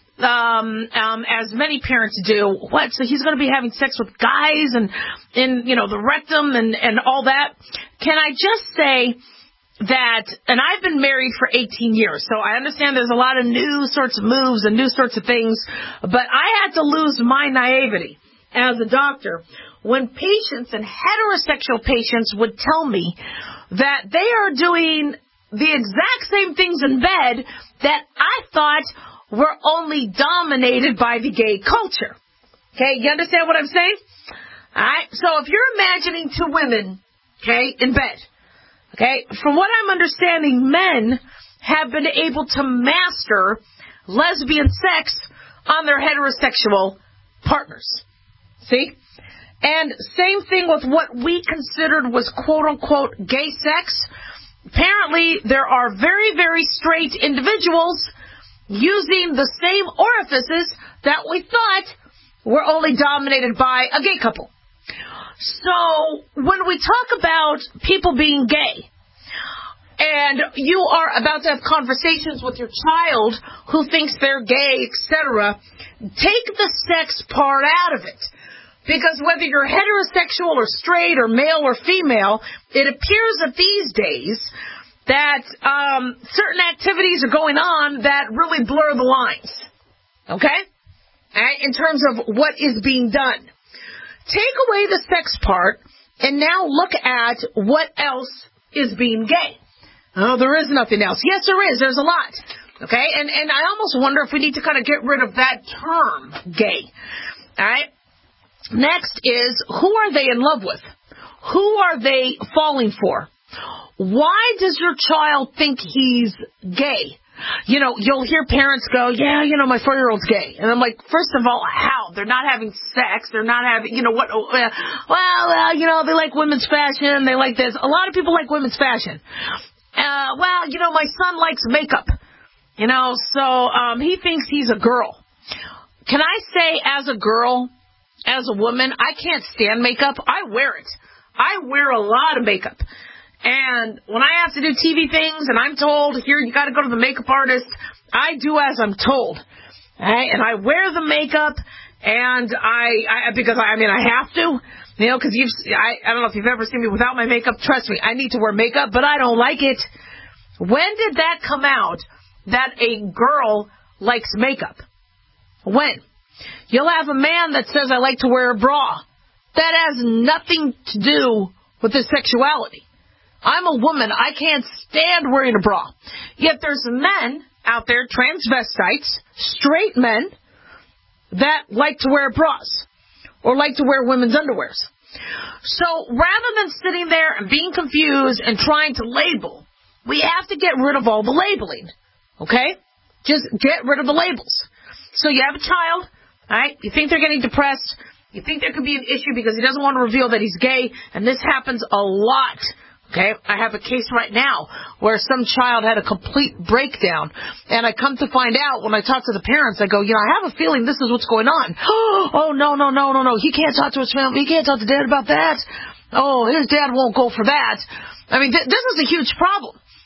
um, um, as many parents do, what, so he's going to be having sex with guys and, and you know, the rectum and, and all that. Can I just say that, and I've been married for eighteen years, so I understand there's a lot of new sorts of moves and new sorts of things, but I had to lose my naivety as a doctor when patients and heterosexual patients would tell me that they are doing the exact same things in bed that I thought were only dominated by the gay culture. Okay, you understand what I'm saying? All right, so if you're imagining two women, okay, in bed, okay, from what I'm understanding, men have been able to master lesbian sex on their heterosexual partners. See? And same thing with what we considered was quote-unquote gay sex. Apparently, there are very, very straight individuals using the same orifices that we thought were only dominated by a gay couple. So when we talk about people being gay, and you are about to have conversations with your child who thinks they're gay, et cetera, take the sex part out of it. Because whether you're heterosexual or straight or male or female, it appears that these days that um, certain activities are going on that really blur the lines. Okay? Right? In terms of what is being done. Take away the sex part and now look at what else is being gay. Oh, there is nothing else. Yes, there is. There's a lot. Okay? And, and I almost wonder if we need to kind of get rid of that term, gay. All right? Next is, who are they in love with? Who are they falling for? Why does your child think he's gay? You know, you'll hear parents go, yeah, you know, my four-year-old's gay. And I'm like, first of all, how? They're not having sex. They're not having, you know, what? Uh, well, uh, you know, they like women's fashion. They like this. A lot of people like women's fashion. Uh, well, you know, my son likes makeup. You know, so um, he thinks he's a girl. Can I say, as a girl, as a woman, I can't stand makeup. I wear it. I wear a lot of makeup. And when I have to do T V things and I'm told, here, you got to go to the makeup artist, I do as I'm told. Right? And I wear the makeup, and I, I because, I, I mean, I have to. You know, because you've, I, I don't know if you've ever seen me without my makeup. Trust me, I need to wear makeup, but I don't like it. When did that come out that a girl likes makeup? When? You'll have a man that says, I like to wear a bra. That has nothing to do with his sexuality. I'm a woman. I can't stand wearing a bra. Yet there's men out there, transvestites, straight men, that like to wear bras or like to wear women's underwears. So rather than sitting there and being confused and trying to label, we have to get rid of all the labeling. Okay? Just get rid of the labels. So you have a child, all right? You think they're getting depressed. You think there could be an issue because he doesn't want to reveal that he's gay, and this happens a lot. Okay, I have a case right now where some child had a complete breakdown, and I come to find out when I talk to the parents, I go, you know, I have a feeling this is what's going on. Oh, no, no, no, no, no, he can't talk to his family, he can't talk to dad about that. Oh, his dad won't go for that. I mean, th- this is a huge problem.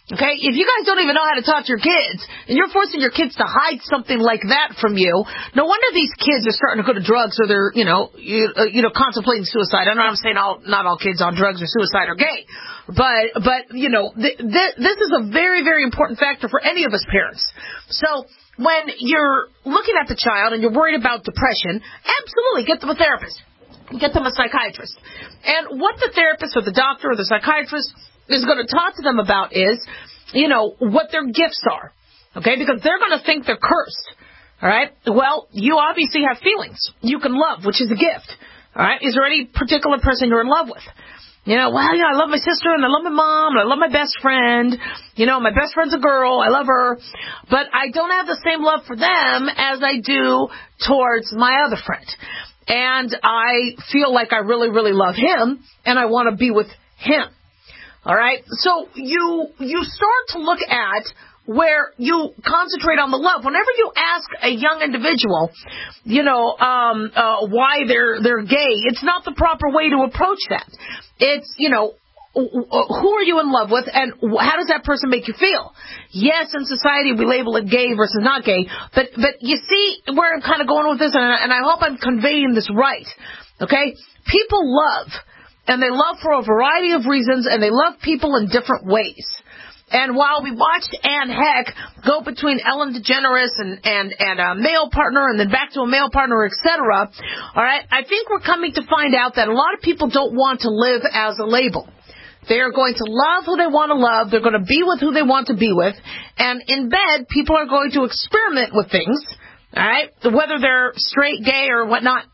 Okay, if you guys don't even know how to talk to your kids, and you're forcing your kids to hide something like that from you, no wonder these kids are starting to go to drugs, or they're, you know, you, uh, you know, contemplating suicide. I know I'm saying all, not all kids on drugs or suicide are gay, but, but you know, th- th- this is a very, very important factor for any of us parents. So when you're looking at the child and you're worried about depression, absolutely get them a therapist, get them a psychiatrist, and what the therapist or the doctor or the psychiatrist is going to talk to them about is, you know, what their gifts are, okay? Because they're going to think they're cursed, all right? Well, you obviously have feelings. You can love, which is a gift, all right? Is there any particular person you're in love with? You know, well, you know, I love my sister, and I love my mom, and I love my best friend. You know, my best friend's a girl. I love her. But I don't have the same love for them as I do towards my other friend. And I feel like I really, really love him, and I want to be with him. All right, so you you start to look at where you concentrate on the love. Whenever you ask a young individual, you know, um, uh, why they're they're gay, it's not the proper way to approach that. It's, you know, who are you in love with, and how does that person make you feel? Yes, in society we label it gay versus not gay, but but you see where I'm kind of going with this, and I, and I hope I'm conveying this right. Okay, people love. And they love for a variety of reasons, and they love people in different ways. And while we watched Anne Heck go between Ellen DeGeneres and, and, and a male partner and then back to a male partner, et cetera, all right, I think we're coming to find out that a lot of people don't want to live as a label. They are going to love who they want to love. They're going to be with who they want to be with. And in bed, people are going to experiment with things, all right, whether they're straight, gay, or whatnot.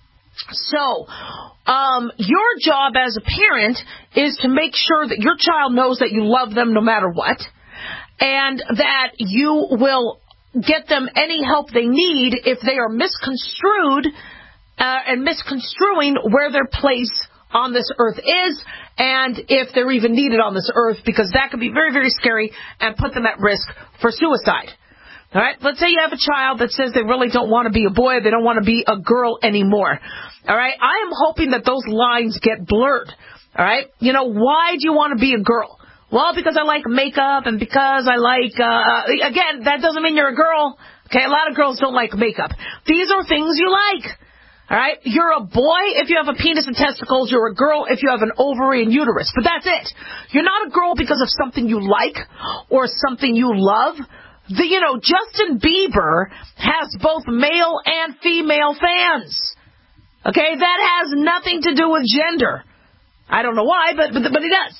So, um, your job as a parent is to make sure that your child knows that you love them no matter what, and that you will get them any help they need if they are misconstrued uh, and misconstruing where their place on this earth is, and if they're even needed on this earth, because that could be very, very scary and put them at risk for suicide. All right, let's say you have a child that says they really don't want to be a boy, they don't want to be a girl anymore. All right, I am hoping that those lines get blurred. All right, you know, why do you want to be a girl? Well, because I like makeup and because I like, uh, again, that doesn't mean you're a girl. Okay, a lot of girls don't like makeup. These are things you like. All right, you're a boy if you have a penis and testicles. You're a girl if you have an ovary and uterus. But that's it. You're not a girl because of something you like or something you love. The, you know, Justin Bieber has both male and female fans. Okay, that has nothing to do with gender. I don't know why, but but, but he does.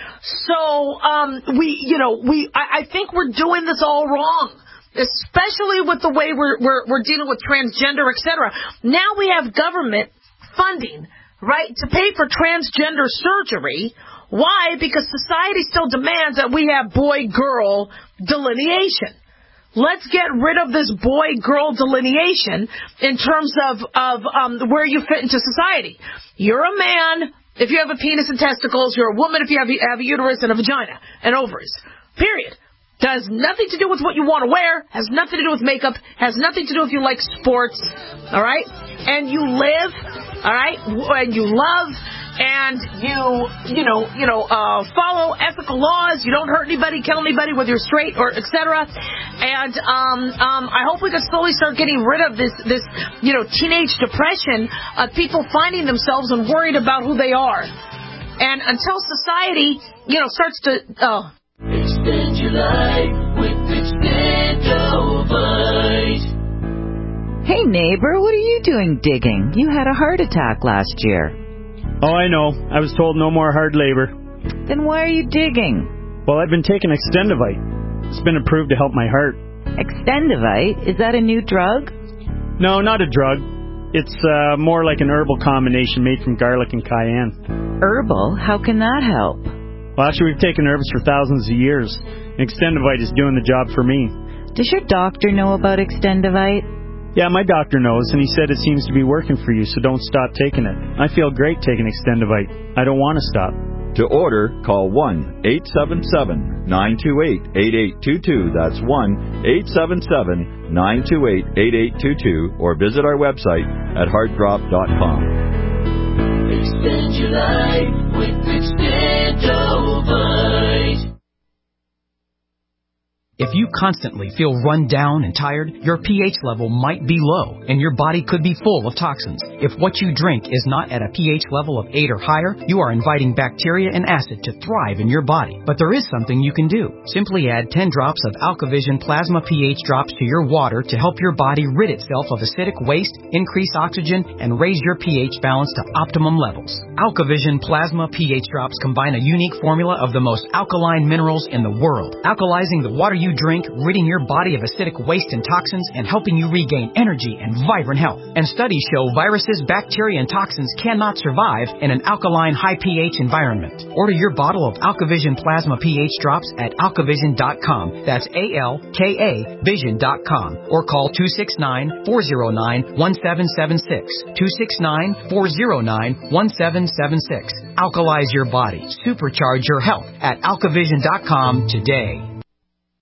So, um, we, you know, we, I, I think we're doing this all wrong, especially with the way we're we're, we're dealing with transgender, et cetera. Now we have government funding, right, to pay for transgender surgery. Why? Because society still demands that we have boy-girl delineation. Let's get rid of this boy-girl delineation in terms of, of um, where you fit into society. You're a man if you have a penis and testicles. You're a woman if you have, have a uterus and a vagina and ovaries. Period. Does nothing to do with what you want to wear, has nothing to do with makeup, has nothing to do if you like sports, all right? And you live, all right, and you love, and you, you know, you know, uh, follow ethical laws. You don't hurt anybody, kill anybody, whether you're straight or et cetera. And um, um, I hope we can slowly start getting rid of this, this, you know, teenage depression of people finding themselves and worried about who they are. And until society, you know, starts to, oh. Extend your life with Extendovite. Hey neighbor, what are you doing digging? You had a heart attack last year. Oh, I know. I was told no more hard labor. Then why are you digging? Well, I've been taking Extendovite. It's been approved to help my heart. Extendovite? Is that a new drug? No, not a drug. It's uh, more like an herbal combination made from garlic and cayenne. Herbal? How can that help? Well, actually, we've taken herbs for thousands of years. Extendovite is doing the job for me. Does your doctor know about Extendovite? Yeah, my doctor knows, and he said it seems to be working for you, so don't stop taking it. I feel great taking Extendovite. I don't want to stop. To order, call one eight seven seven, nine two eight, eight eight two two. That's one eight seven seven, nine two eight, eight eight two two, or visit our website at heartdrop dot com. Extend your life with Extendovite. If you constantly feel run down and tired, your pH level might be low, and your body could be full of toxins. If what you drink is not at a pH level of eight or higher, you are inviting bacteria and acid to thrive in your body. But there is something you can do. Simply add ten drops of AlkaVision Plasma pH drops to your water to help your body rid itself of acidic waste, increase oxygen, and raise your pH balance to optimum levels. AlkaVision Plasma pH drops combine a unique formula of the most alkaline minerals in the world, alkalizing the water you drink, ridding your body of acidic waste and toxins, and helping you regain energy and vibrant health. And studies show viruses, bacteria, and toxins cannot survive in an alkaline, high pH environment. Order your bottle of AlkaVision Plasma pH drops at alkavision dot com. That's A L K A vision dot com. Or call two six nine, four zero nine, one seven seven six. two six nine, four zero nine, one seven seven six. Alkalize your body. Supercharge your health at alkavision dot com today.